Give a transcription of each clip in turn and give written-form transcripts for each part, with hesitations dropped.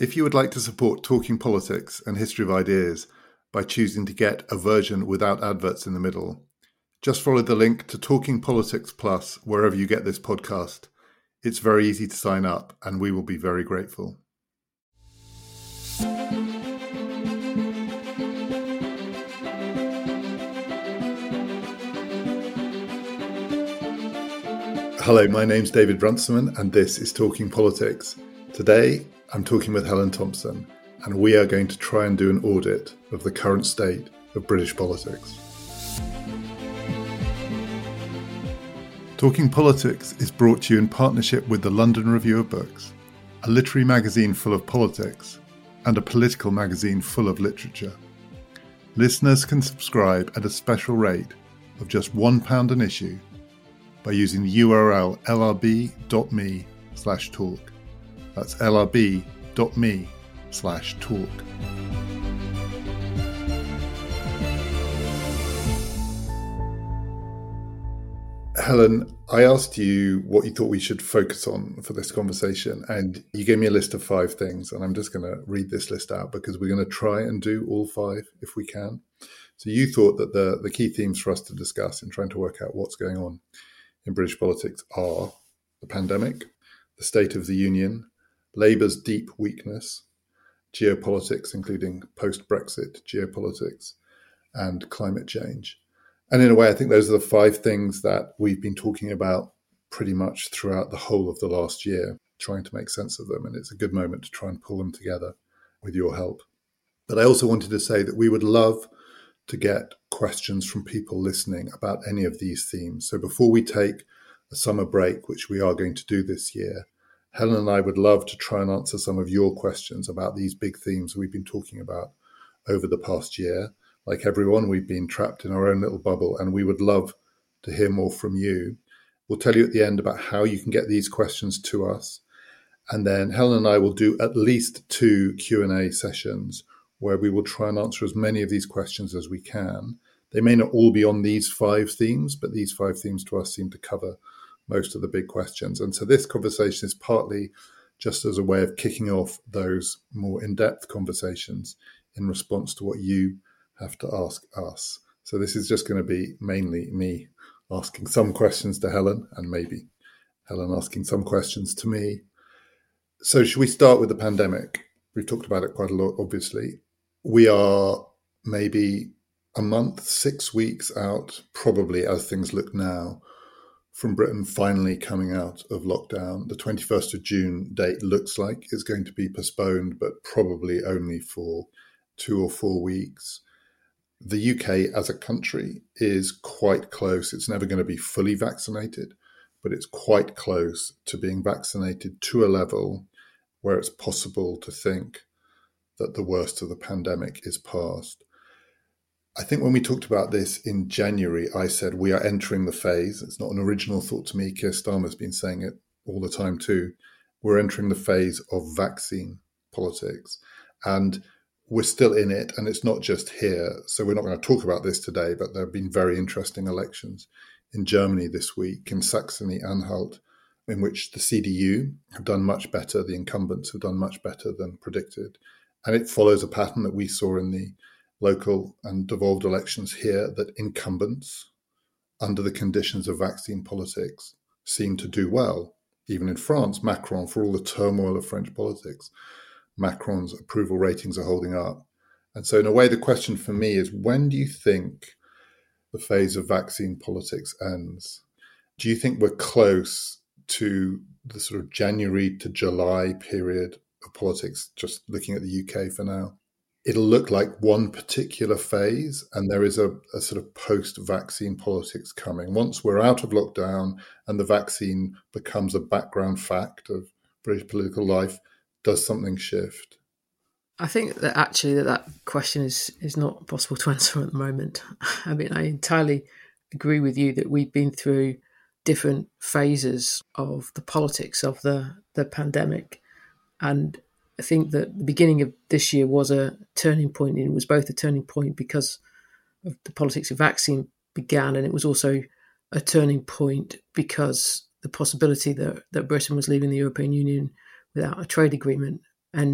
If you would like to support Talking Politics and History of Ideas by choosing to get a version without adverts in the middle, just follow the link to Talking Politics Plus wherever you get this podcast. It's very easy to sign up, and we will be very grateful. Hello, my name's David Runciman, and this is Talking Politics. Today, I'm talking with Helen Thompson, and we are going to try and do an audit of the current state of British politics. Talking Politics is brought to you in partnership with the London Review of Books, a literary magazine full of politics and a political magazine full of literature. Listeners can subscribe at a special rate of just £1 an issue by using the URL lrb.me/talk. That's lrb.me/talk. Helen, I asked you what you thought we should focus on for this conversation, and you gave me a list of 5 things, and I'm just going to read this list out because we're going to try and do all 5 if we can. So you thought that the key themes for us to discuss in trying to work out what's going on in British politics are the pandemic, the State of the Union, Labour's deep weakness, geopolitics, including post-Brexit geopolitics, and climate change. And in a way, I think those are the 5 things that we've been talking about pretty much throughout the whole of the last year, trying to make sense of them. And it's a good moment to try and pull them together with your help. But I also wanted to say that we would love to get questions from people listening about any of these themes. So before we take a summer break, which we are going to do this year, Helen and I would love to try and answer some of your questions about these big themes we've been talking about over the past year. Like everyone, we've been trapped in our own little bubble, and we would love to hear more from you. We'll tell you at the end about how you can get these questions to us. And then Helen and I will do at least 2 Q&A sessions where we will try and answer as many of these questions as we can. They may not all be on these 5 themes, but these 5 themes to us seem to cover most of the big questions. And so this conversation is partly just as a way of kicking off those more in-depth conversations in response to what you have to ask us. So this is just going to be mainly me asking some questions to Helen, and maybe Helen asking some questions to me. So should we start with the pandemic? We've talked about it quite a lot, obviously. We are maybe a month, 6 weeks out, probably as things look now, from Britain finally coming out of lockdown. The 21st of June date looks like it's going to be postponed, but probably only for 2 or 4 weeks. The UK as a country is quite close. It's never going to be fully vaccinated, but it's quite close to being vaccinated to a level where it's possible to think that the worst of the pandemic is past. I think when we talked about this in January, I said we are entering the phase. It's not an original thought to me. Keir Starmer's been saying it all the time too. We're entering the phase of vaccine politics. And we're still in it, and it's not just here. So we're not going to talk about this today, but there have been very interesting elections in Germany this week, in Saxony-Anhalt, in which the CDU have done much better, the incumbents have done much better than predicted. And it follows a pattern that we saw in the local and devolved elections here, that incumbents, under the conditions of vaccine politics, seem to do well. Even in France, Macron, for all the turmoil of French politics, Macron's approval ratings are holding up. And so in a way, the question for me is, when do you think the phase of vaccine politics ends? Do you think we're close to the sort of January to July period of politics, just looking at the UK for now? It'll look like one particular phase, and there is a sort of post-vaccine politics coming. Once we're out of lockdown and the vaccine becomes a background fact of British political life, does something shift? I think that actually that question is not possible to answer at the moment. I mean, I entirely agree with you that we've been through different phases of the politics of the pandemic. And I think that the beginning of this year was a turning point. And it was both a turning point because of the politics of vaccine began, and it was also a turning point because the possibility that Britain was leaving the European Union without a trade agreement ended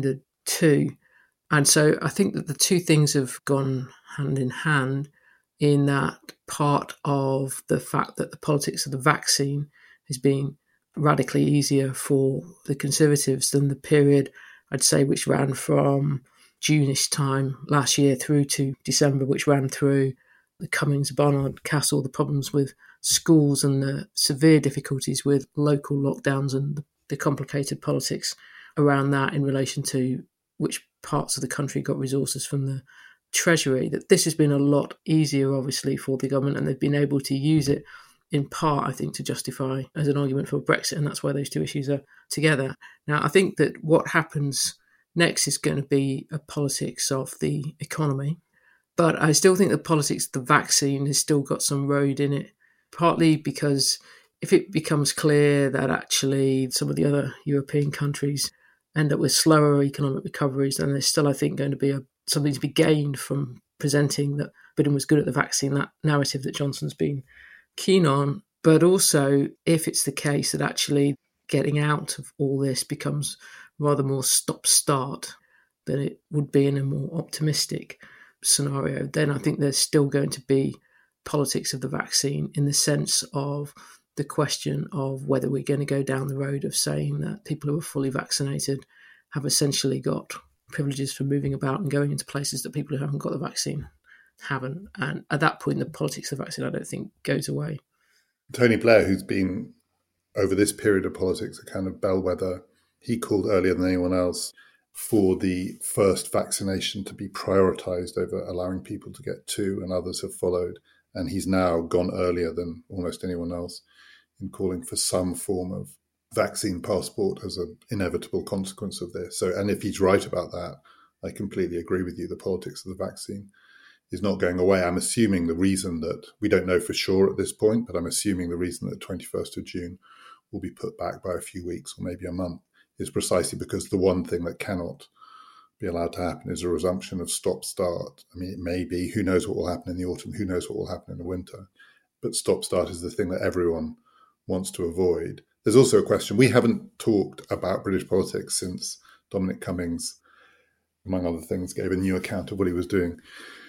too. And so I think that the two things have gone hand in hand in that part of the fact that the politics of the vaccine is being radically easier for the Conservatives than the period, I'd say, which ran from June-ish time last year through to December, which ran through the Cummings, Barnard, Castle, the problems with schools and the severe difficulties with local lockdowns and the complicated politics around that in relation to which parts of the country got resources from the Treasury. That this has been a lot easier, obviously, for the government, and they've been able to use it in part, I think, to justify as an argument for Brexit, and that's why those two issues are together. Now, I think that what happens next is going to be a politics of the economy, but I still think the politics of the vaccine has still got some road in it, partly because if it becomes clear that actually some of the other European countries end up with slower economic recoveries, then there's still, I think, going to be something to be gained from presenting that Britain was good at the vaccine, that narrative that Johnson's been keen on. But also, if it's the case that actually getting out of all this becomes rather more stop-start than it would be in a more optimistic scenario, then I think there's still going to be politics of the vaccine in the sense of the question of whether we're going to go down the road of saying that people who are fully vaccinated have essentially got privileges for moving about and going into places that people who haven't got the vaccine haven't. And at that point, the politics of the vaccine, I don't think, goes away. Tony Blair, who's been, over this period of politics, a kind of bellwether, he called earlier than anyone else for the first vaccination to be prioritised over allowing people to get two, and others have followed. And he's now gone earlier than almost anyone else in calling for some form of vaccine passport as an inevitable consequence of this. So, and if he's right about that, I completely agree with you. The politics of the vaccine is not going away. I'm assuming the reason that, we don't know for sure at this point, but I'm assuming the reason that 21st of June will be put back by a few weeks or maybe a month is precisely because the one thing that cannot be allowed to happen is a resumption of stop-start. I mean, it may be, who knows what will happen in the autumn, who knows what will happen in the winter, but stop-start is the thing that everyone wants to avoid. There's also a question, we haven't talked about British politics since Dominic Cummings, among other things, gave a new account of what he was doing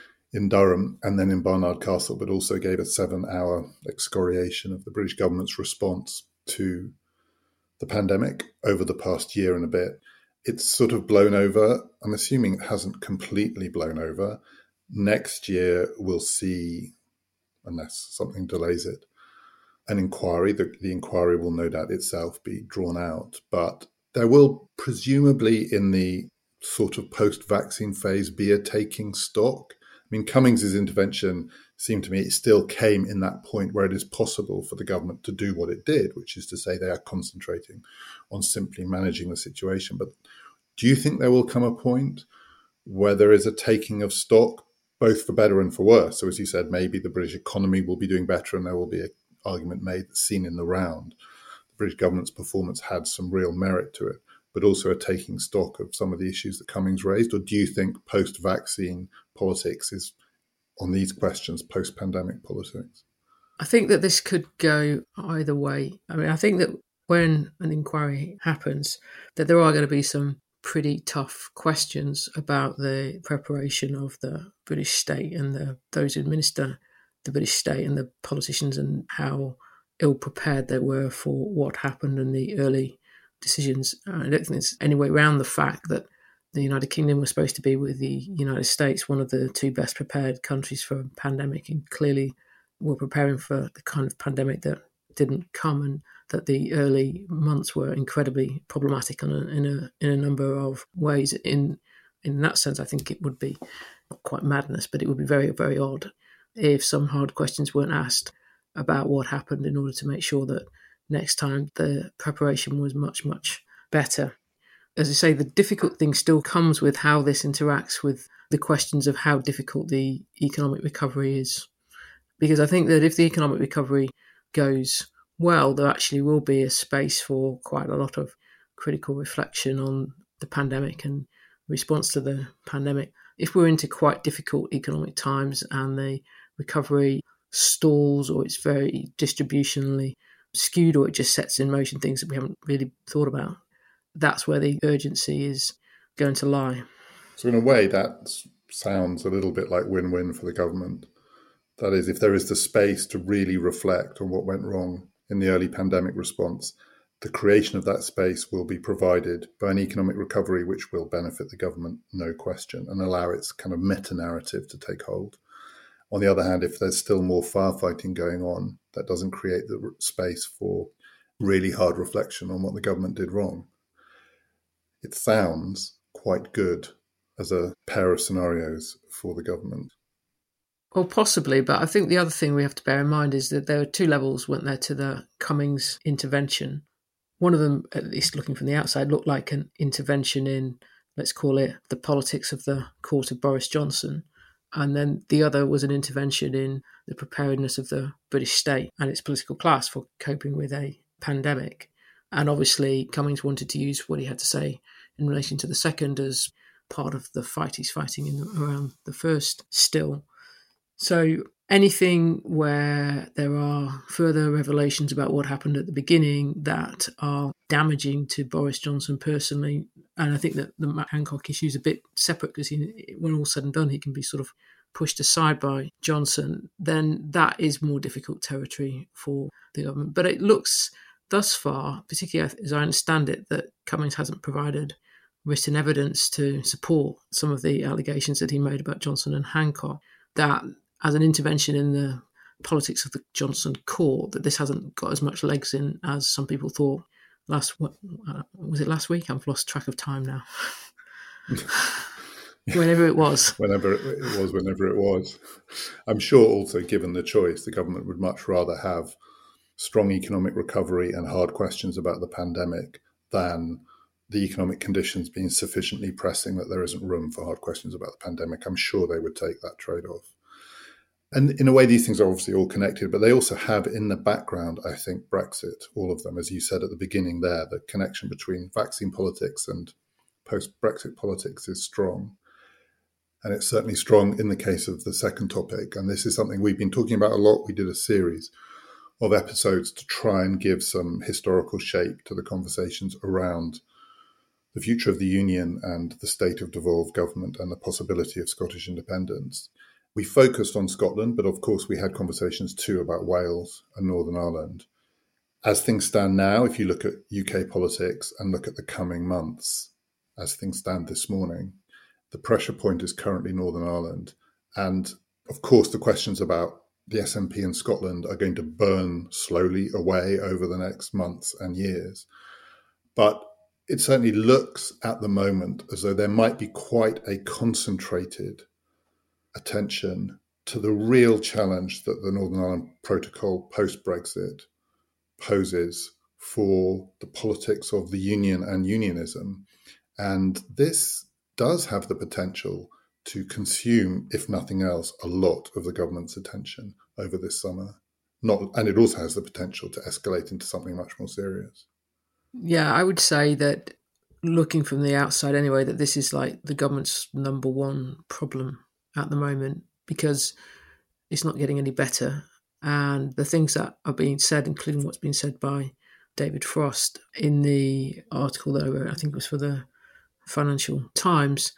in Durham and then in Barnard Castle, but also gave a 7-hour excoriation of the British government's response to the pandemic over the past year and a bit. It's sort of blown over. I'm assuming it hasn't completely blown over. Next year, we'll see, unless something delays it, an inquiry. The inquiry will no doubt itself be drawn out, but there will presumably in the sort of post-vaccine phase be a taking stock. I mean, Cummings's intervention seemed to me it still came in that point where it is possible for the government to do what it did, which is to say they are concentrating on simply managing the situation. But do you think there will come a point where there is a taking of stock, both for better and for worse? So as you said, maybe the British economy will be doing better and there will be an argument made that's seen in the round. The British government's performance had some real merit to it, but also a taking stock of some of the issues that Cummings raised? Or do you think post-vaccine politics is, on these questions, post-pandemic politics? I think that this could go either way. I mean, I think that when an inquiry happens, that there are going to be some pretty tough questions about the preparation of the British state and those who administer the British state and the politicians, and how ill-prepared they were for what happened in the early decisions. I don't think there's any way around the fact that the United Kingdom was supposed to be, with the United States, one of the two best prepared countries for a pandemic, and clearly were preparing for the kind of pandemic that didn't come, and that the early months were incredibly problematic in a number of ways. In that sense, I think it would be not quite madness, but it would be very, very odd if some hard questions weren't asked about what happened in order to make sure that next time the preparation was much, much better. As I say, the difficult thing still comes with how this interacts with the questions of how difficult the economic recovery is. Because I think that if the economic recovery goes well, there actually will be a space for quite a lot of critical reflection on the pandemic and response to the pandemic. If we're into quite difficult economic times and the recovery stalls, or it's very distributionally skewed, or it just sets in motion things that we haven't really thought about, that's where the urgency is going to lie. So in a way, that sounds a little bit like win-win for the government. That is, if there is the space to really reflect on what went wrong in the early pandemic response, the creation of that space will be provided by an economic recovery which will benefit the government, no question, and allow its kind of meta-narrative to take hold. On the other hand, if there's still more firefighting going on, that doesn't create the space for really hard reflection on what the government did wrong. It sounds quite good as a pair of scenarios for the government. Well, possibly, but I think the other thing we have to bear in mind is that there are two levels, weren't there, to the Cummings intervention. One of them, at least looking from the outside, looked like an intervention in, let's call it, the politics of the court of Boris Johnson. And then the other was an intervention in the preparedness of the British state and its political class for coping with a pandemic. And obviously, Cummings wanted to use what he had to say in relation to the second as part of the fight he's fighting around the first still. So anything where there are further revelations about what happened at the beginning that are damaging to Boris Johnson personally, and I think that the Matt Hancock issue is a bit separate because when all's said and done, he can be sort of pushed aside by Johnson, then that is more difficult territory for the government. But it looks thus far, particularly as I understand it, that Cummings hasn't provided written evidence to support some of the allegations that he made about Johnson and Hancock, that as an intervention in the politics of the Johnson court, that this hasn't got as much legs in as some people thought was it last week? I've lost track of time now. Whenever it was. Whenever it was. I'm sure also, given the choice, the government would much rather have strong economic recovery and hard questions about the pandemic than the economic conditions being sufficiently pressing that there isn't room for hard questions about the pandemic. I'm sure they would take that trade-off. And in a way, these things are obviously all connected, but they also have in the background, I think, Brexit, all of them, as you said at the beginning there, the connection between vaccine politics and post-Brexit politics is strong. And it's certainly strong in the case of the second topic. And this is something we've been talking about a lot. We did a series of episodes to try and give some historical shape to the conversations around the future of the Union and the state of devolved government and the possibility of Scottish independence. We focused on Scotland, but of course we had conversations too about Wales and Northern Ireland. As things stand now, if you look at UK politics and look at the coming months, as things stand this morning, the pressure point is currently Northern Ireland. And of course, the questions about the SNP in Scotland are going to burn slowly away over the next months and years. But it certainly looks at the moment as though there might be quite a concentrated attention to the real challenge that the Northern Ireland Protocol post-Brexit poses for the politics of the Union and unionism. And this does have the potential to consume, if nothing else, a lot of the government's attention over this summer. And it also has the potential to escalate into something much more serious. Yeah, I would say that, looking from the outside anyway, that this is like the government's number one problem at the moment, because it's not getting any better. And the things that are being said, including what's been said by David Frost in the article that I wrote, I think it was for the Financial Times,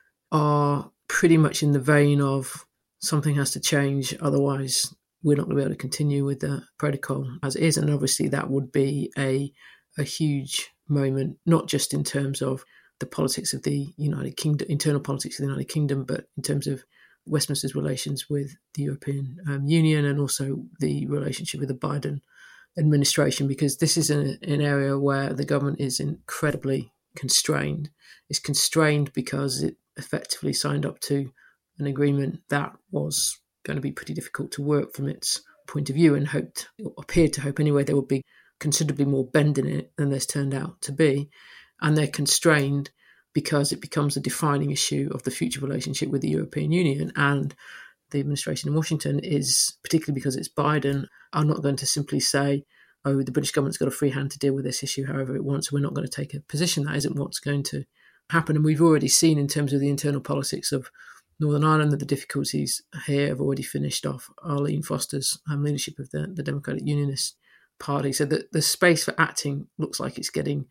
are pretty much in the vein of something has to change, otherwise we're not going to be able to continue with the protocol as it is. And obviously that would be a huge moment, not just in terms of the politics of the United Kingdom, internal politics of the United Kingdom, but in terms of Westminster's relations with the European Union and also the relationship with the Biden administration, because this is an area where the government is incredibly constrained. It's constrained because it effectively signed up to an agreement that was going to be pretty difficult to work from its point of view, and appeared to hope anyway, there would be considerably more bend in it than there's turned out to be. And they're constrained because it becomes a defining issue of the future relationship with the European Union. And the administration in Washington is, particularly because it's Biden, are not going to simply say, oh, the British government's got a free hand to deal with this issue however it wants, we're not going to take a position. That isn't what's going to happen. And we've already seen in terms of the internal politics of Northern Ireland that the difficulties here have already finished off Arlene Foster's leadership of the Democratic Unionist Party. So the space for acting looks like it's getting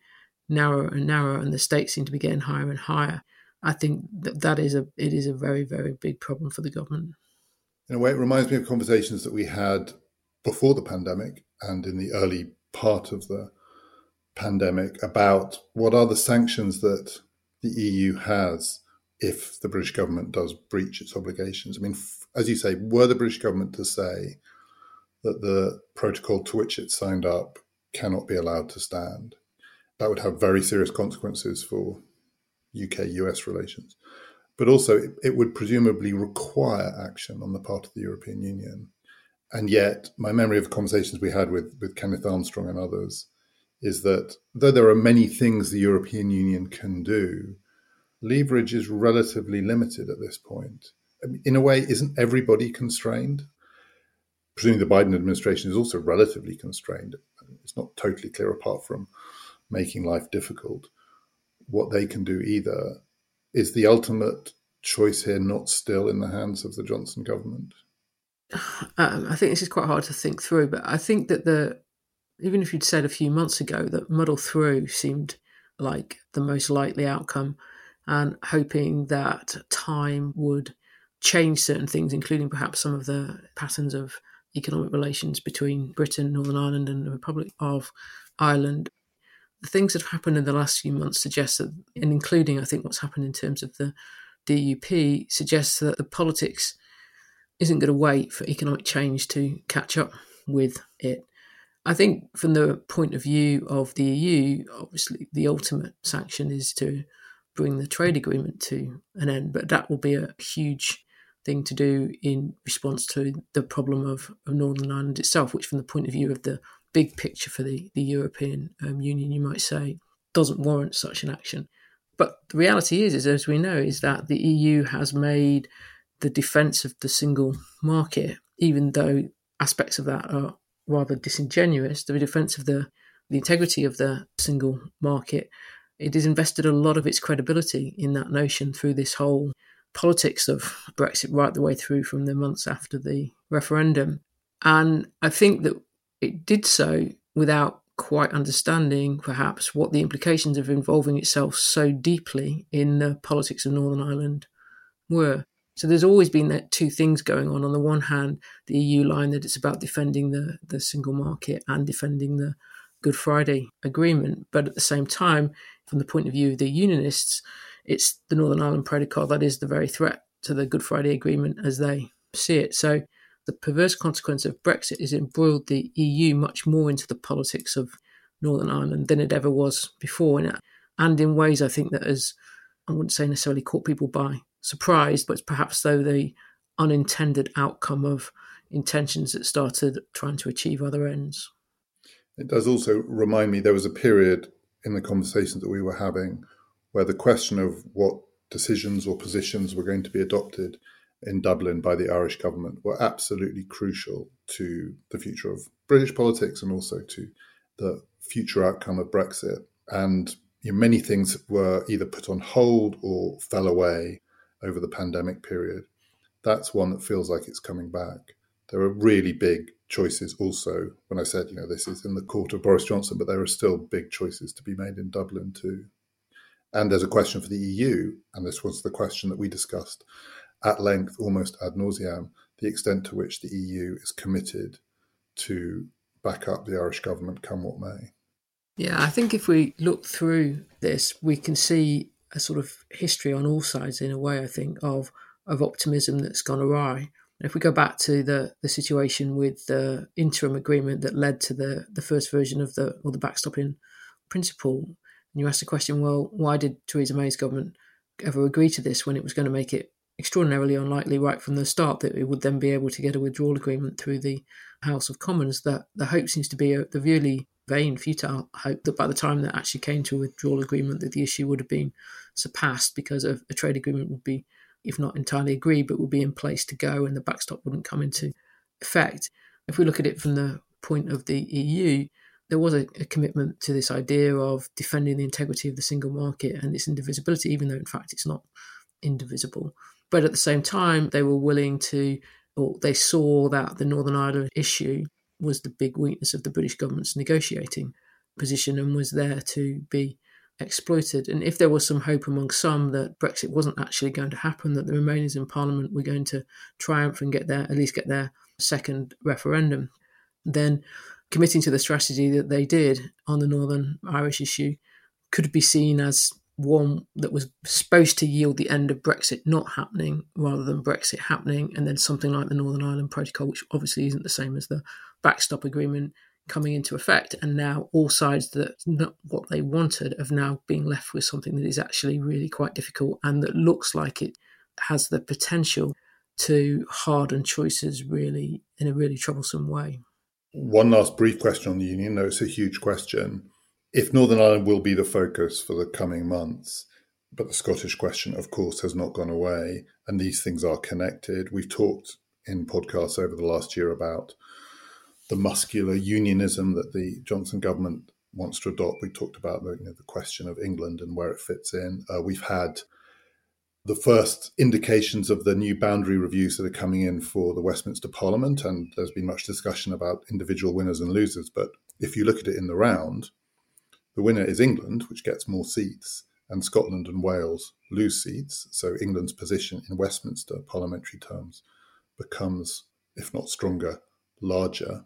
narrower and narrower, and the stakes seem to be getting higher and higher. I think it is a very, very big problem for the government. In a way, it reminds me of conversations that we had before the pandemic and in the early part of the pandemic about what are the sanctions that the EU has if the British government does breach its obligations. I mean, as you say, were the British government to say that the protocol to which it signed up cannot be allowed to stand, that would have very serious consequences for UK-US relations. But also, it would presumably require action on the part of the European Union. And yet, my memory of the conversations we had with Kenneth Armstrong and others is that though there are many things the European Union can do, leverage is relatively limited at this point. I mean, in a way, isn't everybody constrained? Presumably the Biden administration is also relatively constrained. It's not totally clear, apart from making life difficult, what they can do either. Is the ultimate choice here not still in the hands of the Johnson government? I think this is quite hard to think through, but I think that even if you'd said a few months ago that muddle through seemed like the most likely outcome, and hoping that time would change certain things, including perhaps some of the patterns of economic relations between Britain, Northern Ireland and the Republic of Ireland. The things that have happened in the last few months suggest that, and including I think what's happened in terms of the DUP, suggests that the politics isn't going to wait for economic change to catch up with it. I think from the point of view of the EU, obviously the ultimate sanction is to bring the trade agreement to an end, but that will be a huge thing to do in response to the problem of Northern Ireland itself, which from the point of view of the big picture for the European Union, you might say, doesn't warrant such an action. But the reality is, as we know, is that the EU has made the defence of the single market, even though aspects of that are rather disingenuous, the defence of the integrity of the single market, it has invested a lot of its credibility in that notion through this whole politics of Brexit right the way through from the months after the referendum. And I think that it did so without quite understanding, perhaps, what the implications of involving itself so deeply in the politics of Northern Ireland were. So there's always been that two things going on. On the one hand, the EU line that it's about defending the single market and defending the Good Friday Agreement. But at the same time, from the point of view of the Unionists, it's the Northern Ireland Protocol that is the very threat to the Good Friday Agreement as they see it. So the perverse consequence of Brexit is embroiled the EU much more into the politics of Northern Ireland than it ever was before. And in ways, I think that has, I wouldn't say necessarily caught people by surprise, but perhaps though the unintended outcome of intentions that started trying to achieve other ends. It does also remind me there was a period in the conversations that we were having where the question of what decisions or positions were going to be adopted in Dublin by the Irish government were absolutely crucial to the future of British politics and also to the future outcome of Brexit. And many things were either put on hold or fell away over the pandemic period. That's one that feels like it's coming back. There are really big choices also. When I said, this is in the court of Boris Johnson, but there are still big choices to be made in Dublin too. And there's a question for the EU, and this was the question that we discussed at length, almost ad nauseam, the extent to which the EU is committed to back up the Irish government come what may. Yeah, I think if we look through this, we can see a sort of history on all sides, in a way, I think, of optimism that's gone awry. And if we go back to the situation with the interim agreement that led to the first version of the backstop in principle, and you ask the question, well, why did Theresa May's government ever agree to this when it was going to make it extraordinarily unlikely right from the start that it would then be able to get a withdrawal agreement through the House of Commons? That the hope seems to be the really vain, futile hope that by the time that actually came to a withdrawal agreement that the issue would have been surpassed because a trade agreement would be, if not entirely agreed, but would be in place to go and the backstop wouldn't come into effect. If we look at it from the point of the EU, there was a commitment to this idea of defending the integrity of the single market and its indivisibility, even though in fact it's not indivisible. But at the same time, they were willing to, or they saw that the Northern Ireland issue was the big weakness of the British government's negotiating position and was there to be exploited. And if there was some hope among some that Brexit wasn't actually going to happen, that the Remainers in Parliament were going to triumph and at least get their second referendum, then committing to the strategy that they did on the Northern Irish issue could be seen as one that was supposed to yield the end of Brexit not happening rather than Brexit happening, and then something like the Northern Ireland Protocol, which obviously isn't the same as the backstop agreement, coming into effect. And now all sides that not what they wanted have now been left with something that is actually really quite difficult and that looks like it has the potential to harden choices really in a really troublesome way. One last brief question on the Union, though it's a huge question. If Northern Ireland will be the focus for the coming months, but the Scottish question, of course, has not gone away, and these things are connected. We've talked in podcasts over the last year about the muscular unionism that the Johnson government wants to adopt. We talked about the question of England and where it fits in. We've had the first indications of the new boundary reviews that are coming in for the Westminster Parliament, and there's been much discussion about individual winners and losers. But if you look at it in the round, the winner is England, which gets more seats, and Scotland and Wales lose seats. So England's position in Westminster parliamentary terms becomes, if not stronger, larger.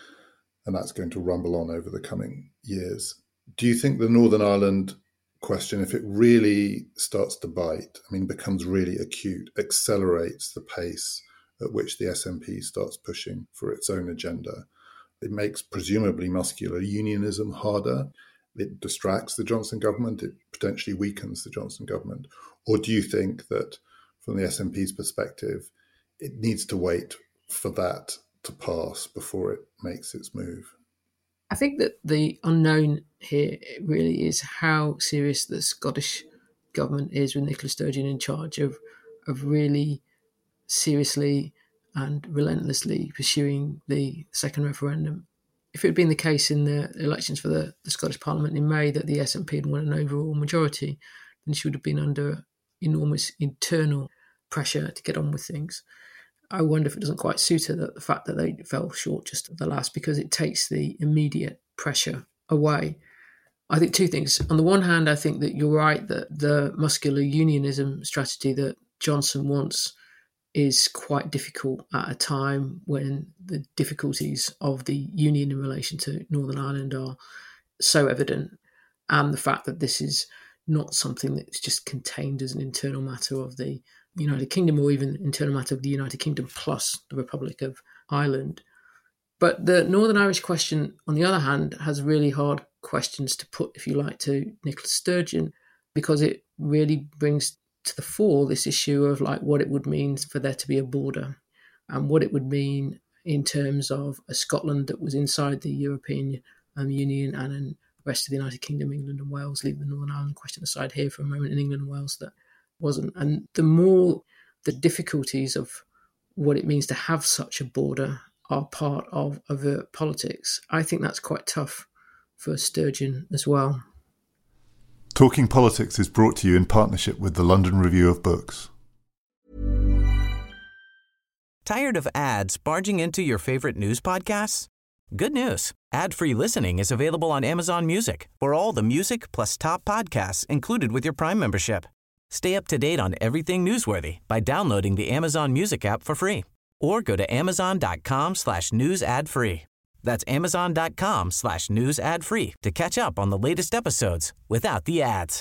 And that's going to rumble on over the coming years. Do you think the Northern Ireland question, if it really starts to bite, becomes really acute, accelerates the pace at which the SNP starts pushing for its own agenda? It makes presumably muscular unionism harder. It distracts the Johnson government. It potentially weakens the Johnson government. Or do you think that from the SNP's perspective, it needs to wait for that to pass before it makes its move? I think that the unknown here really is how serious the Scottish government is with Nicola Sturgeon in charge of really seriously and relentlessly pursuing the second referendum. If it had been the case in the elections for the Scottish Parliament in May that the SNP had won an overall majority, then she would have been under enormous internal pressure to get on with things. I wonder if it doesn't quite suit her that the fact that they fell short just at the last, because it takes the immediate pressure away. I think two things. On the one hand, I think that you're right that the muscular unionism strategy that Johnson wants is quite difficult at a time when the difficulties of the union in relation to Northern Ireland are so evident, and the fact that this is not something that's just contained as an internal matter of the United Kingdom, or even internal matter of the United Kingdom plus the Republic of Ireland. But the Northern Irish question, on the other hand, has really hard questions to put, if you like, to Nicola Sturgeon, because it really brings to the fore this issue of what it would mean for there to be a border, and what it would mean in terms of a Scotland that was inside the European Union, and in the rest of the United Kingdom, England and Wales, leaving the Northern Ireland question aside here for a moment, in England and Wales that wasn't. And the more the difficulties of what it means to have such a border are part of overt politics, I think that's quite tough for Sturgeon as well. Talking Politics is brought to you in partnership with the London Review of Books. Tired of ads barging into your favorite news podcasts? Good news. Ad-free listening is available on Amazon Music for all the music plus top podcasts included with your Prime membership. Stay up to date on everything newsworthy by downloading the Amazon Music app for free, or go to amazon.com/news ad free. That's amazon.com/news ad free to catch up on the latest episodes without the ads.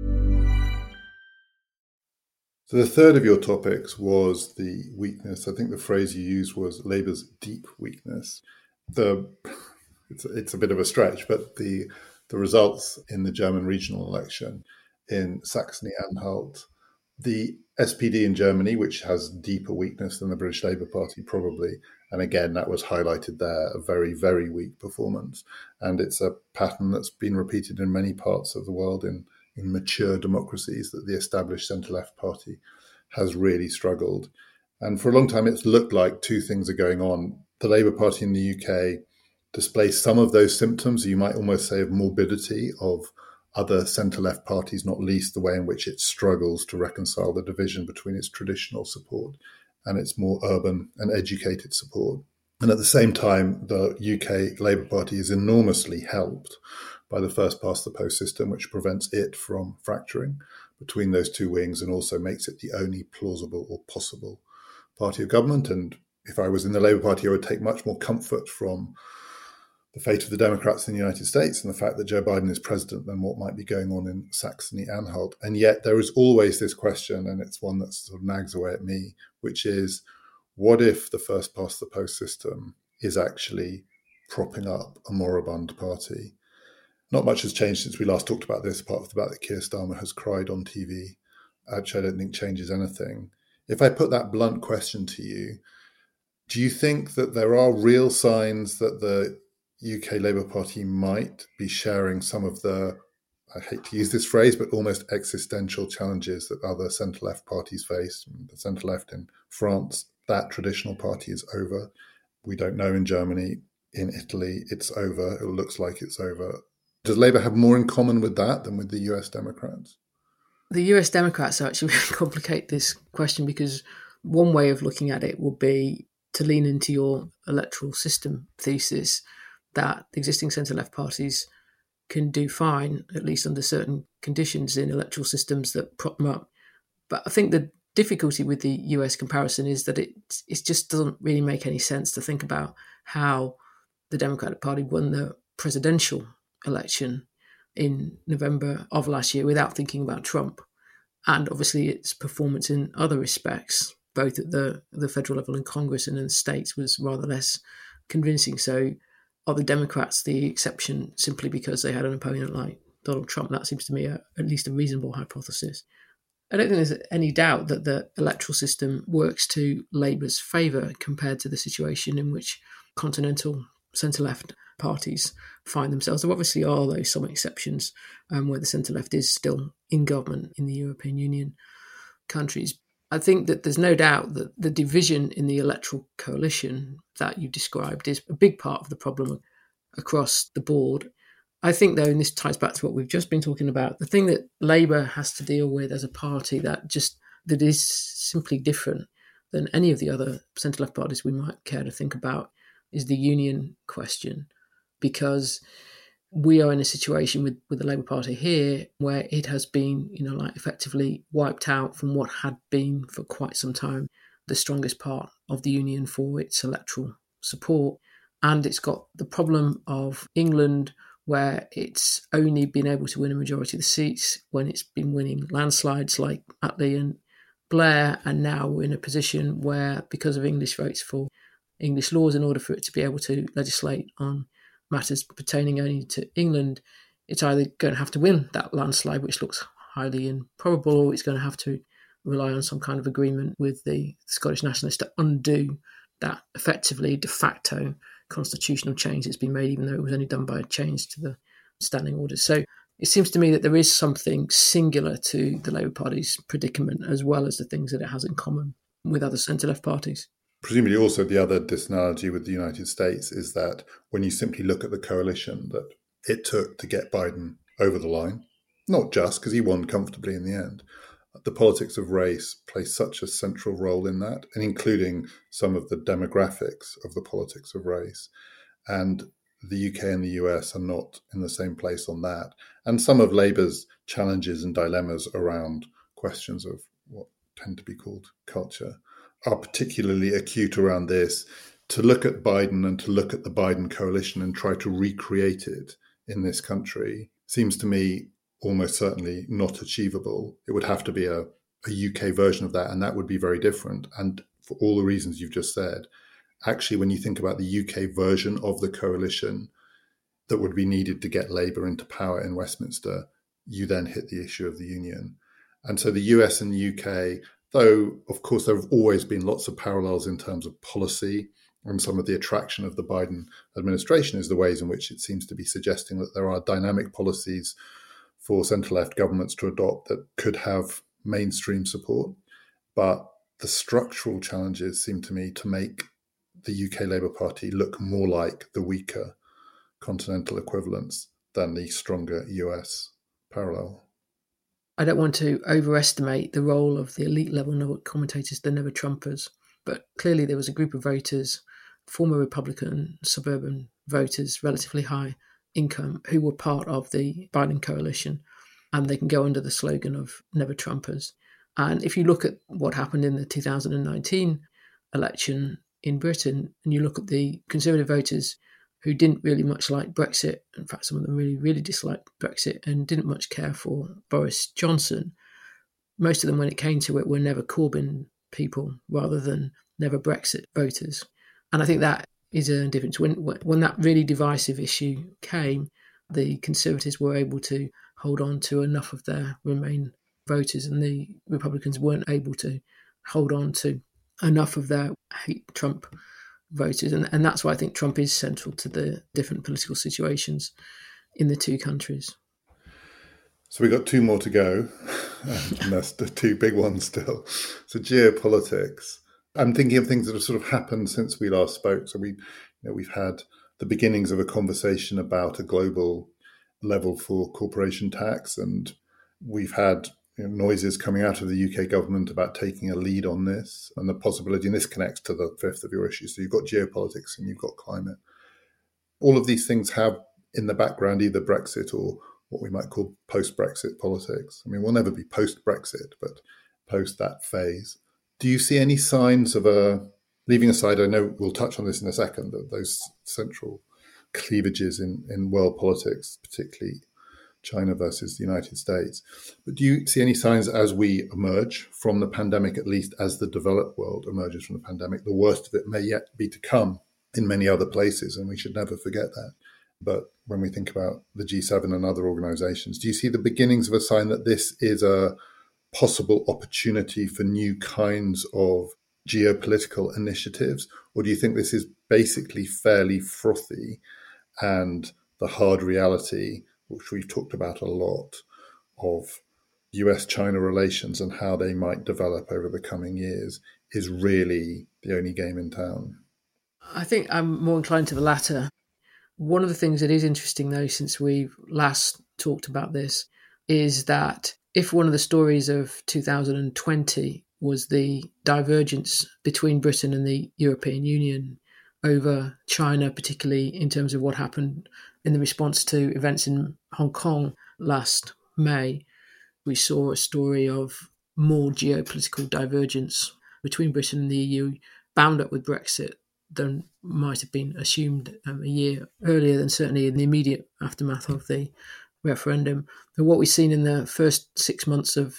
So the third of your topics was the weakness. I think the phrase you used was Labour's deep weakness. It's a bit of a stretch, but the results in the German regional election in Saxony-Anhalt, the SPD in Germany, which has deeper weakness than the British Labour Party probably, and again that was highlighted there, a very, very weak performance. And it's a pattern that's been repeated in many parts of the world in mature democracies, that the established centre-left party has really struggled. And for a long time it's looked like two things are going on. The Labour Party in the UK displays some of those symptoms, you might almost say, of morbidity of other centre-left parties, not least the way in which it struggles to reconcile the division between its traditional support and its more urban and educated support. And at the same time, the UK Labour Party is enormously helped by the first-past-the-post system, which prevents it from fracturing between those two wings and also makes it the only plausible or possible party of government. And if I was in the Labour Party, I would take much more comfort from the fate of the Democrats in the United States and the fact that Joe Biden is president than what might be going on in Saxony-Anhalt. And yet there is always this question, and it's one that sort of nags away at me, which is, what if the first-past-the-post system is actually propping up a moribund party? Not much has changed since we last talked about this, apart from the fact that Keir Starmer has cried on TV, which I don't think changes anything. If I put that blunt question to you, do you think that there are real signs that the UK Labour Party might be sharing some of the, I hate to use this phrase, but almost existential challenges that other centre-left parties face? The centre-left in France, that traditional party is over. We don't know in Germany. In Italy, it's over. It looks like it's over. Does Labour have more in common with that than with the US Democrats? The US Democrats actually really complicate this question, because one way of looking at it would be to lean into your electoral system thesis that the existing centre-left parties can do fine, at least under certain conditions, in electoral systems that prop them up. But I think the difficulty with the US comparison is that it just doesn't really make any sense to think about how the Democratic Party won the presidential election in November of last year without thinking about Trump. And obviously its performance in other respects, both at the federal level in Congress and in the states, was rather less convincing. So are the Democrats the exception simply because they had an opponent like Donald Trump? That seems to me at least a reasonable hypothesis. I don't think there's any doubt that the electoral system works to Labour's favour compared to the situation in which continental centre-left parties find themselves. There obviously are, though, some exceptions where the centre-left is still in government in the European Union countries. I think that there's no doubt that the division in the electoral coalition that you described is a big part of the problem across the board. I think, though, and this ties back to what we've just been talking about, the thing that Labour has to deal with as a party that is simply different than any of the other centre-left parties we might care to think about is the union question, because we are in a situation with the Labour Party here where it has been, effectively wiped out from what had been for quite some time the strongest part of the union for its electoral support. And it's got the problem of England, where it's only been able to win a majority of the seats when it's been winning landslides like Attlee and Blair. And now we're in a position where, because of English votes for English laws, in order for it to be able to legislate on matters pertaining only to England, it's either going to have to win that landslide, which looks highly improbable, or it's going to have to rely on some kind of agreement with the Scottish Nationalists to undo that effectively de facto constitutional change that's been made, even though it was only done by a change to the standing orders. So it seems to me that there is something singular to the Labour Party's predicament, as well as the things that it has in common with other centre-left parties. Presumably also the other disanalogy with the United States is that when you simply look at the coalition that it took to get Biden over the line, not just because he won comfortably in the end, the politics of race plays such a central role in that, and including some of the demographics of the politics of race. And the UK and the US are not in the same place on that. And some of Labour's challenges and dilemmas around questions of what tend to be called culture are particularly acute around this. To look at Biden and to look at the Biden coalition and try to recreate it in this country seems to me almost certainly not achievable. It would have to be a UK version of that, and that would be very different. And for all the reasons you've just said, actually, when you think about the UK version of the coalition that would be needed to get Labour into power in Westminster, you then hit the issue of the union. And so the US and the UK, though, of course, there have always been lots of parallels in terms of policy, and some of the attraction of the Biden administration is the ways in which it seems to be suggesting that there are dynamic policies for centre-left governments to adopt that could have mainstream support. But the structural challenges seem to me to make the UK Labour Party look more like the weaker continental equivalents than the stronger US parallel. I don't want to overestimate the role of the elite level commentators, the Never Trumpers, but clearly there was a group of voters, former Republican suburban voters, relatively high income who were part of the Biden coalition, and they can go under the slogan of Never Trumpers. And if you look at what happened in the 2019 election in Britain, and you look at the Conservative voters who didn't really much like Brexit, in fact, some of them really, really disliked Brexit and didn't much care for Boris Johnson, most of them, when it came to it, were Never Corbyn people rather than Never Brexit voters. And I think that is a difference. When that really divisive issue came, the Conservatives were able to hold on to enough of their Remain voters, and the Republicans weren't able to hold on to enough of their hate Trump voters. And that's why I think Trump is central to the different political situations in the two countries. So we've got two more to go, and that's the two big ones still. So geopolitics. I'm thinking of things that have sort of happened since we last spoke. So we've had the beginnings of a conversation about a global level for corporation tax, and we've had noises coming out of the UK government about taking a lead on this, and the possibility, and this connects to the fifth of your issues. So you've got geopolitics and you've got climate. All of these things have in the background either Brexit or what we might call post-Brexit politics. I mean, we'll never be post-Brexit, but post that phase. Do you see any signs of leaving aside, I know we'll touch on this in a second, those central cleavages in world politics, particularly China versus the United States. But do you see any signs as we emerge from the pandemic, at least as the developed world emerges from the pandemic? The worst of it may yet be to come in many other places, and we should never forget that. But when we think about the G7 and other organizations, do you see the beginnings of a sign that this is a possible opportunity for new kinds of geopolitical initiatives? Or do you think this is basically fairly frothy, and the hard reality, which we've talked about a lot, of US-China relations and how they might develop over the coming years is really the only game in town? I think I'm more inclined to the latter. One of the things that is interesting, though, since we last talked about this, is that if one of the stories of 2020 was the divergence between Britain and the European Union over China, particularly in terms of what happened in the response to events in Hong Kong last May, we saw a story of more geopolitical divergence between Britain and the EU, bound up with Brexit, than might have been assumed a year earlier, than certainly in the immediate aftermath of the referendum. But what we've seen in the first 6 months of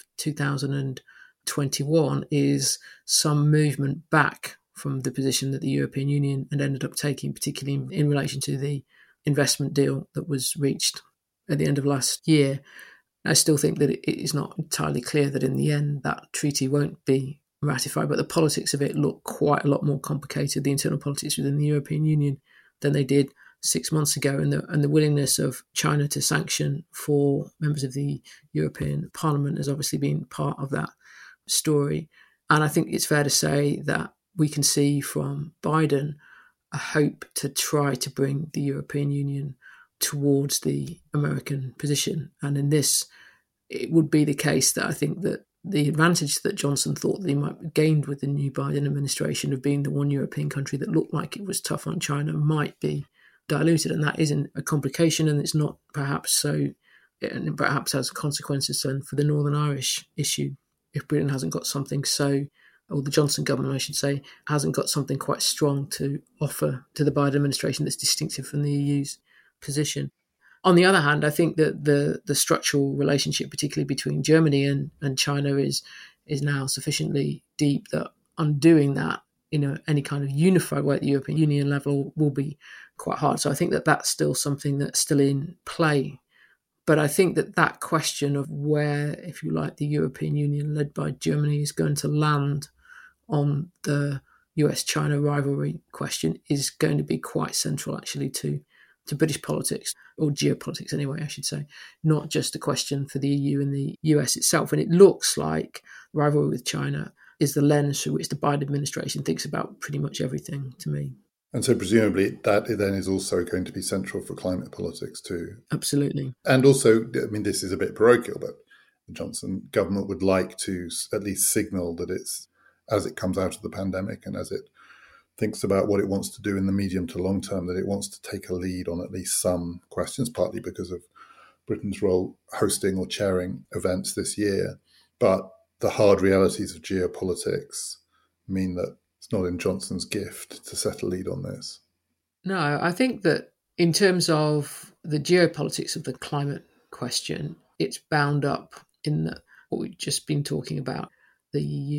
2021 is some movement back from the position that the European Union had ended up taking, particularly in relation to the investment deal that was reached at the end of last year. I still think that it is not entirely clear that in the end that treaty won't be ratified, but the politics of it look quite a lot more complicated, the internal politics within the European Union, than they did 6 months ago, and the willingness of China to sanction for members of the European Parliament has obviously been part of that story. And I think it's fair to say that we can see from Biden a hope to try to bring the European Union towards the American position. And in this, it would be the case that I think that the advantage that Johnson thought that he might have gained with the new Biden administration of being the one European country that looked like it was tough on China might be diluted. And that isn't a complication, and it's not perhaps so, and perhaps has consequences then for the Northern Irish issue if Britain hasn't got something so, or the Johnson government, I should say, hasn't got something quite strong to offer to the Biden administration that's distinctive from the EU's position. On the other hand, I think that the structural relationship, particularly between Germany and China, is now sufficiently deep that undoing that in any kind of unified way at the European Union level will be quite hard. So I think that that's still something that's still in play. But I think that question of where, if you like, the European Union led by Germany is going to land on the US-China rivalry question is going to be quite central, actually, to British politics, or geopolitics anyway, I should say, not just a question for the EU and the US itself. And it looks like rivalry with China is the lens through which the Biden administration thinks about pretty much everything, to me. And so presumably that then is also going to be central for climate politics too. Absolutely. And also, I mean, this is a bit parochial, but the Johnson government would like to at least signal that it's, as it comes out of the pandemic and as it thinks about what it wants to do in the medium to long term, that it wants to take a lead on at least some questions, partly because of Britain's role hosting or chairing events this year. But the hard realities of geopolitics mean that it's not in Johnson's gift to set a lead on this. No, I think that in terms of the geopolitics of the climate question, it's bound up in what we've just been talking about, the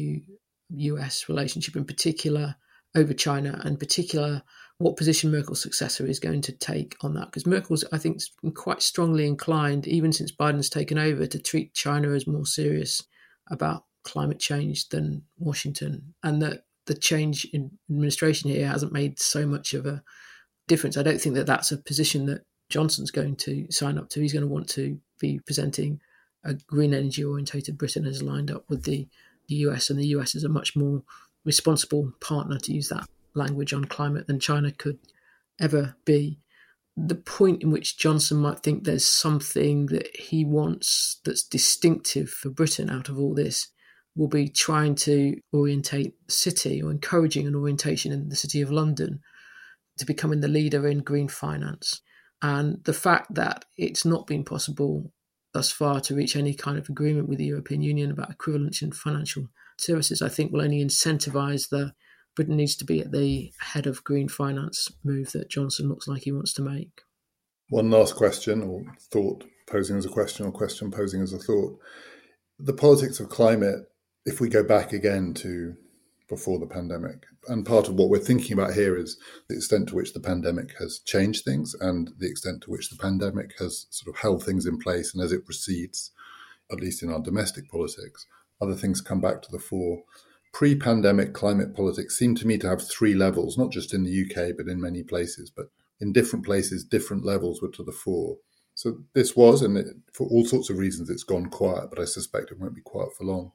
EU-US relationship in particular, over China, and in particular what position Merkel's successor is going to take on that. Because Merkel's, I think, been quite strongly inclined, even since Biden's taken over, to treat China as more serious about climate change than Washington, and that the change in administration here hasn't made so much of a difference. I don't think that that's a position that Johnson's going to sign up to. He's going to want to be presenting a green energy orientated Britain as lined up with the US, and the US is a much more responsible partner, to use that language, on climate than China could ever be. The point in which Johnson might think there's something that he wants that's distinctive for Britain out of all this will be trying to orientate the city, or encouraging an orientation in the City of London to becoming the leader in green finance. And the fact that it's not been possible thus far to reach any kind of agreement with the European Union about equivalence in financial services, I think will only incentivise Britain needs to be at the head of green finance move that Johnson looks like he wants to make. One last question, or thought posing as a question, or question posing as a thought. The politics of climate, if we go back again to before the pandemic, and part of what we're thinking about here is the extent to which the pandemic has changed things, and the extent to which the pandemic has sort of held things in place, and as it proceeds, at least in our domestic politics, other things come back to the fore. Pre-pandemic climate politics seemed to me to have three levels, not just in the UK, but in many places. But in different places, different levels were to the fore. So this was, and for all sorts of reasons, it's gone quiet, but I suspect it won't be quiet for long.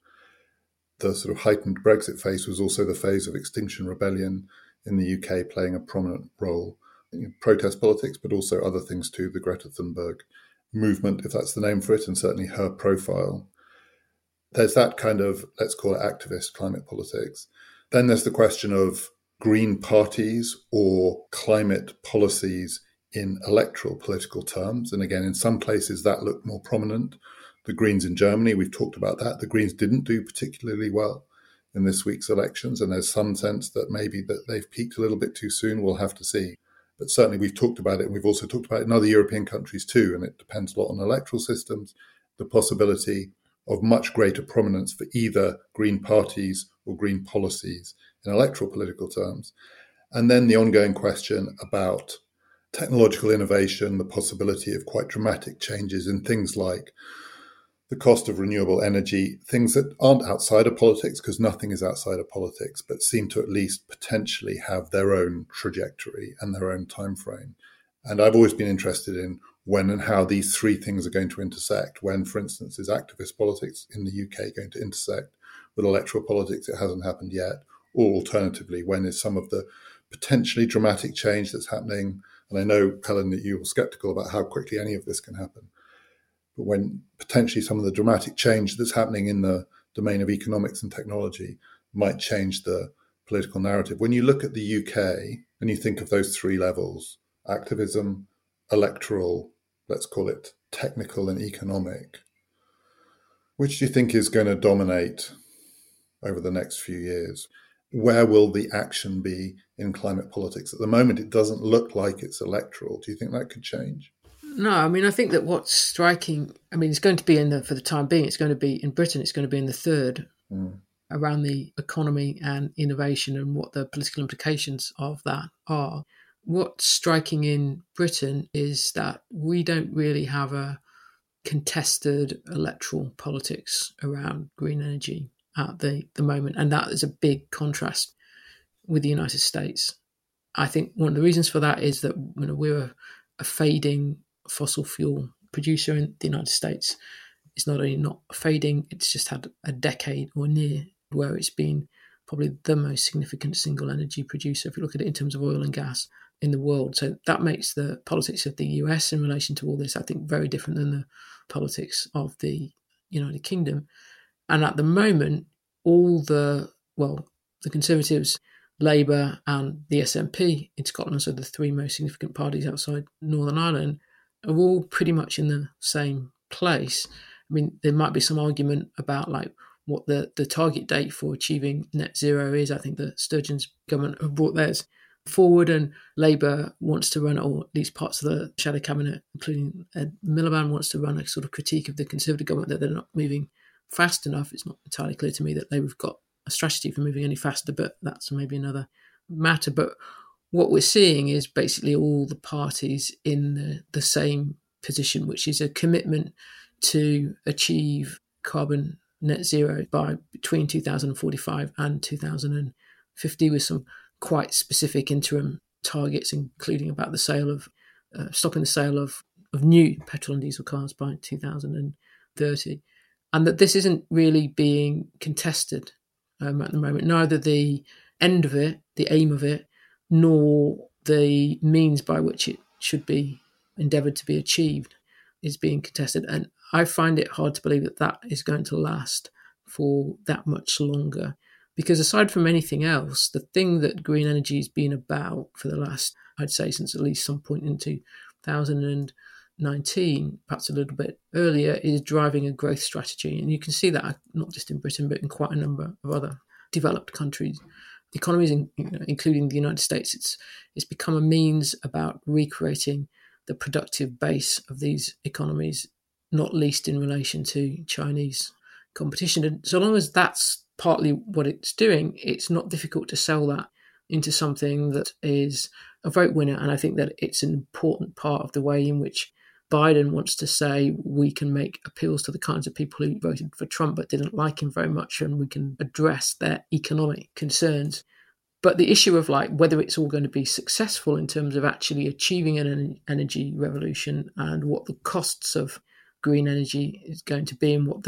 The sort of heightened Brexit phase was also the phase of Extinction Rebellion in the UK playing a prominent role in protest politics, but also other things too, the Greta Thunberg movement, if that's the name for it, and certainly her profile. There's that kind of, let's call it activist climate politics. Then there's the question of green parties or climate policies in electoral political terms. And again, in some places that looked more prominent. The Greens in Germany, we've talked about that. The Greens didn't do particularly well in this week's elections. And there's some sense that maybe that they've peaked a little bit too soon. We'll have to see. But certainly we've talked about it. And we've also talked about it in other European countries too. And it depends a lot on electoral systems, the possibility of much greater prominence for either green parties or green policies in electoral political terms. And then the ongoing question about technological innovation, the possibility of quite dramatic changes in things like the cost of renewable energy, things that aren't outside of politics, because nothing is outside of politics, but seem to at least potentially have their own trajectory and their own time frame. And I've always been interested in when and how these three things are going to intersect. When, for instance, is activist politics in the UK going to intersect with electoral politics? It hasn't happened yet. Or alternatively, when is some of the potentially dramatic change that's happening? And I know, Helen, that you were sceptical about how quickly any of this can happen. But when potentially some of the dramatic change that's happening in the domain of economics and technology might change the political narrative. When you look at the UK and you think of those three levels, activism, electoral, let's call it technical and economic, which do you think is going to dominate over the next few years? Where will the action be in climate politics? At the moment, it doesn't look like it's electoral. Do you think that could change? No, I mean, I think that what's striking, I mean, it's going to be for the time being, it's going to be in Britain, it's going to be in the third around the economy and innovation and what the political implications of that are. What's striking in Britain is that we don't really have a contested electoral politics around green energy at the moment. And that is a big contrast with the United States. I think one of the reasons for that is that we're a fading fossil fuel producer in the United States. It's not only not fading, it's just had a decade or near where it's been probably the most significant single energy producer, if you look at it in terms of oil and gas in the world. So that makes the politics of the US in relation to all this, I think, very different than the politics of the United Kingdom. And at the moment, the Conservatives Labour and the SNP in Scotland, so the three most significant parties outside Northern Ireland, are all pretty much in the same place. I mean, there might be some argument about like what the target date for achieving net zero is. I think the Sturgeon's government have brought theirs forward, and Labour wants to run, or at least parts of the shadow cabinet, including Ed Miliband, wants to run a sort of critique of the Conservative government that they're not moving fast enough. It's not entirely clear to me that Labour have got a strategy for moving any faster, but that's maybe another matter. But what we're seeing is basically all the parties in the same position, which is a commitment to achieve carbon net zero by between 2045 and 2050, with some quite specific interim targets, including about the sale of stopping the sale of new petrol and diesel cars by 2030, and that this isn't really being contested at the moment. Neither the end of it, the aim of it, nor the means by which it should be endeavoured to be achieved is being contested. And I find it hard to believe that that is going to last for that much longer. Because aside from anything else, the thing that green energy has been about for the last, I'd say, since at least some point in 2019, perhaps a little bit earlier, is driving a growth strategy. And you can see that not just in Britain, but in quite a number of other developed countries. Economies, including the United States, it's become a means about recreating the productive base of these economies, not least in relation to Chinese competition. And so long as that's partly what it's doing, it's not difficult to sell that into something that is a vote winner. And I think that it's an important part of the way in which Biden wants to say we can make appeals to the kinds of people who voted for Trump but didn't like him very much, and we can address their economic concerns. But the issue of like whether it's all going to be successful in terms of actually achieving an energy revolution, and what the costs of green energy is going to be, and what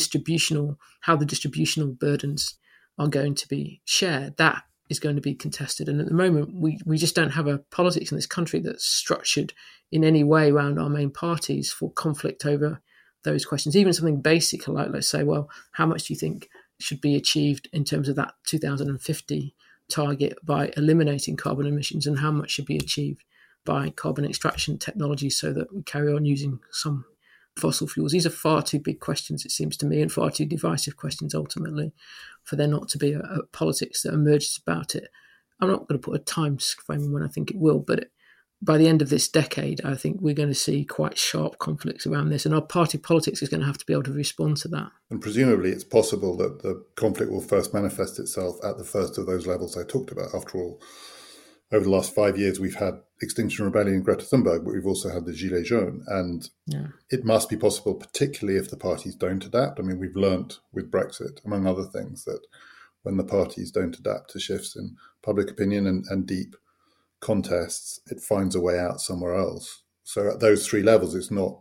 how the distributional burdens are going to be shared, that is going to be contested. And at the moment, we just don't have a politics in this country that's structured in any way around our main parties for conflict over those questions. Even something basic like, let's say, well, how much do you think should be achieved in terms of that 2050 target by eliminating carbon emissions, and how much should be achieved by carbon extraction technology so that we carry on using some fossil fuels? These are far too big questions, it seems to me, and far too divisive questions ultimately for there not to be a politics that emerges about it. I'm not going to put a time frame on when I think it will, but by the end of this decade, I think we're going to see quite sharp conflicts around this, and our party politics is going to have to be able to respond to that. And presumably it's possible that the conflict will first manifest itself at the first of those levels I talked about. After all, over the last 5 years, we've had Extinction Rebellion and Greta Thunberg, but we've also had the Gilets jaunes. And It must be possible, particularly if the parties don't adapt. I mean, we've learnt with Brexit, among other things, that when the parties don't adapt to shifts in public opinion and deep contests, it finds a way out somewhere else. So at those three levels, it's not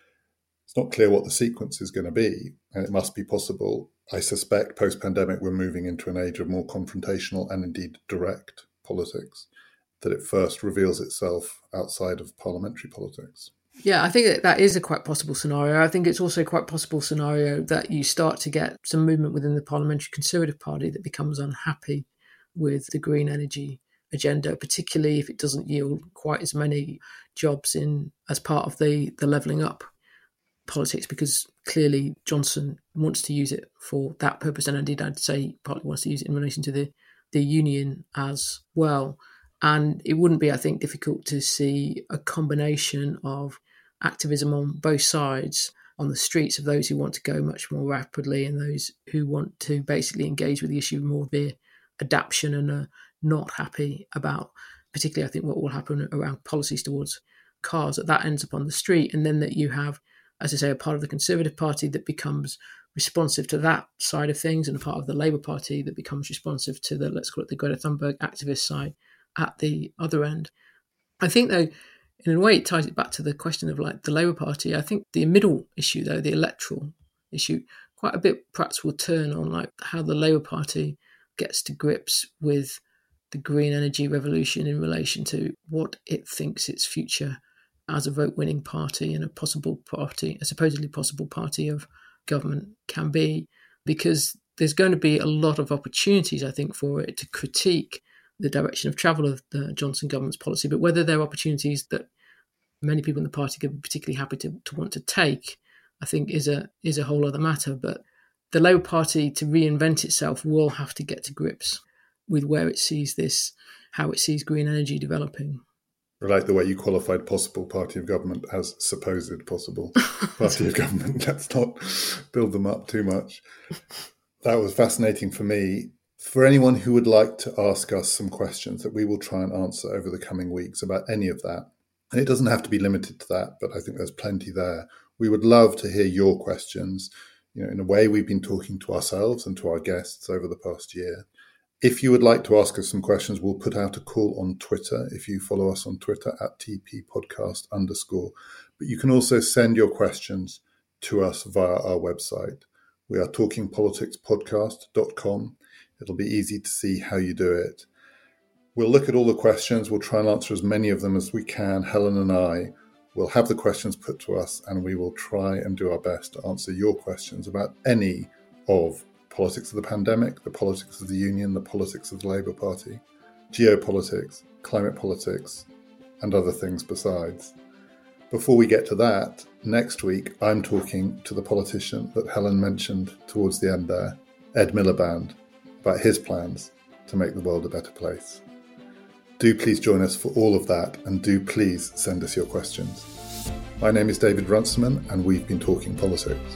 clear what the sequence is going to be. And it must be possible. I suspect post-pandemic, we're moving into an age of more confrontational and indeed direct politics, that it first reveals itself outside of parliamentary politics. Yeah, I think that is a quite possible scenario. I think it's also a quite possible scenario that you start to get some movement within the Parliamentary Conservative Party that becomes unhappy with the green energy agenda, particularly if it doesn't yield quite as many jobs in as part of the levelling up politics, because clearly Johnson wants to use it for that purpose, and indeed I'd say partly wants to use it in relation to the union as well. And it wouldn't be, I think, difficult to see a combination of activism on both sides on the streets of those who want to go much more rapidly and those who want to basically engage with the issue more via adaptation and are not happy about, particularly I think, what will happen around policies towards cars, that ends up on the street. And then that you have, as I say, a part of the Conservative Party that becomes responsive to that side of things, and a part of the Labour Party that becomes responsive to the, let's call it the Greta Thunberg activist side at the other end. I think, though, in a way it ties it back to the question of like the Labour Party. I think the middle issue, though, the electoral issue, quite a bit perhaps will turn on like how the Labour Party gets to grips with the green energy revolution in relation to what it thinks its future as a vote-winning party and a supposedly possible party of government can be, because there's going to be a lot of opportunities, I think, for it to critique the direction of travel of the Johnson government's policy. But whether there are opportunities that many people in the party could be particularly happy to want to take, I think is a whole other matter. But the Labour Party, to reinvent itself, will have to get to grips with where it sees this, how it sees green energy developing. I like the way you qualified possible party of government as supposed possible party of government. Let's not build them up too much. That was fascinating for me. For anyone who would like to ask us some questions that we will try and answer over the coming weeks about any of that, and it doesn't have to be limited to that, but I think there's plenty there. We would love to hear your questions. In a way, we've been talking to ourselves and to our guests over the past year. If you would like to ask us some questions, we'll put out a call on Twitter. If you follow us on Twitter @TPPodcast_. But you can also send your questions to us via our website. We are talkingpoliticspodcast.com. It'll be easy to see how you do it. We'll look at all the questions. We'll try and answer as many of them as we can. Helen and I will have the questions put to us, and we will try and do our best to answer your questions about any of politics of the pandemic, the politics of the union, the politics of the Labour Party, geopolitics, climate politics, and other things besides. Before we get to that, next week I'm talking to the politician that Helen mentioned towards the end there, Ed Miliband, about his plans to make the world a better place. Do please join us for all of that, and do please send us your questions. My name is David Runciman, and we've been talking politics.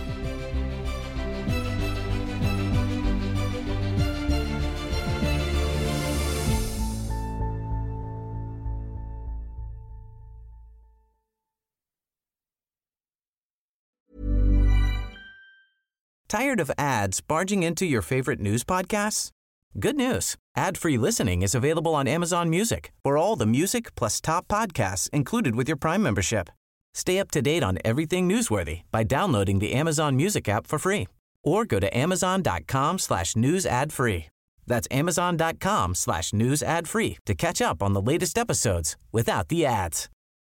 Tired of ads barging into your favorite news podcasts? Good news. Ad-free listening is available on Amazon Music for all the music plus top podcasts included with your Prime membership. Stay up to date on everything newsworthy by downloading the Amazon Music app for free or go to amazon.com/news ad free. That's amazon.com/news ad free to catch up on the latest episodes without the ads.